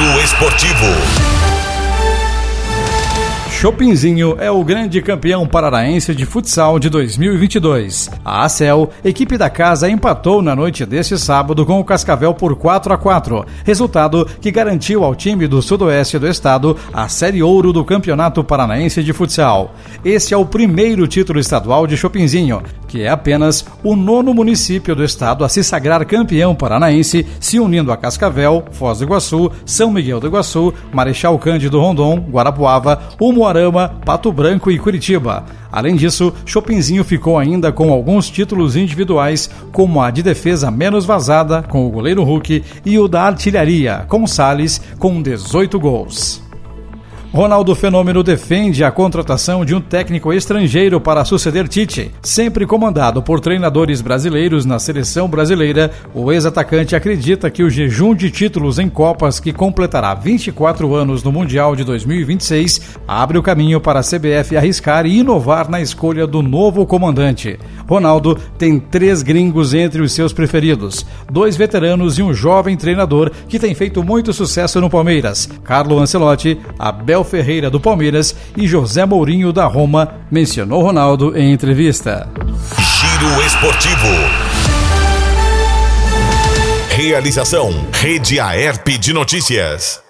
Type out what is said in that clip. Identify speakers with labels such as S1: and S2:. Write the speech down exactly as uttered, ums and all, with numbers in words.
S1: Giro Esportivo.
S2: Chopinzinho é o grande campeão paranaense de futsal de dois mil e vinte e dois. A ACEL, equipe da casa, empatou na noite deste sábado com o Cascavel por quatro a quatro, resultado que garantiu ao time do sudoeste do estado a Série Ouro do Campeonato Paranaense de Futsal. Este é o primeiro título estadual de Chopinzinho, que é apenas o nono município do estado a se sagrar campeão paranaense, se unindo a Cascavel, Foz do Iguaçu, São Miguel do Iguaçu, Marechal Cândido Rondon, Guarapuava, Umuarama, Pato Branco e Curitiba. Além disso, Chopinzinho ficou ainda com alguns títulos individuais, como a de defesa menos vazada, com o goleiro Hulk, e o da artilharia, com Salles, com dezoito gols. Ronaldo Fenômeno defende a contratação de um técnico estrangeiro para suceder Tite. Sempre comandado por treinadores brasileiros na seleção brasileira, o ex-atacante acredita que o jejum de títulos em Copas, que completará vinte e quatro anos no Mundial de dois mil e vinte e seis, abre o caminho para a C B F arriscar e inovar na escolha do novo comandante. Ronaldo tem três gringos entre os seus preferidos, dois veteranos e um jovem treinador que tem feito muito sucesso no Palmeiras, Carlo Ancelotti, Abel Ferreira do Palmeiras e José Mourinho da Roma, mencionou Ronaldo em entrevista.
S1: Giro Esportivo. Realização Rede Aerp de Notícias.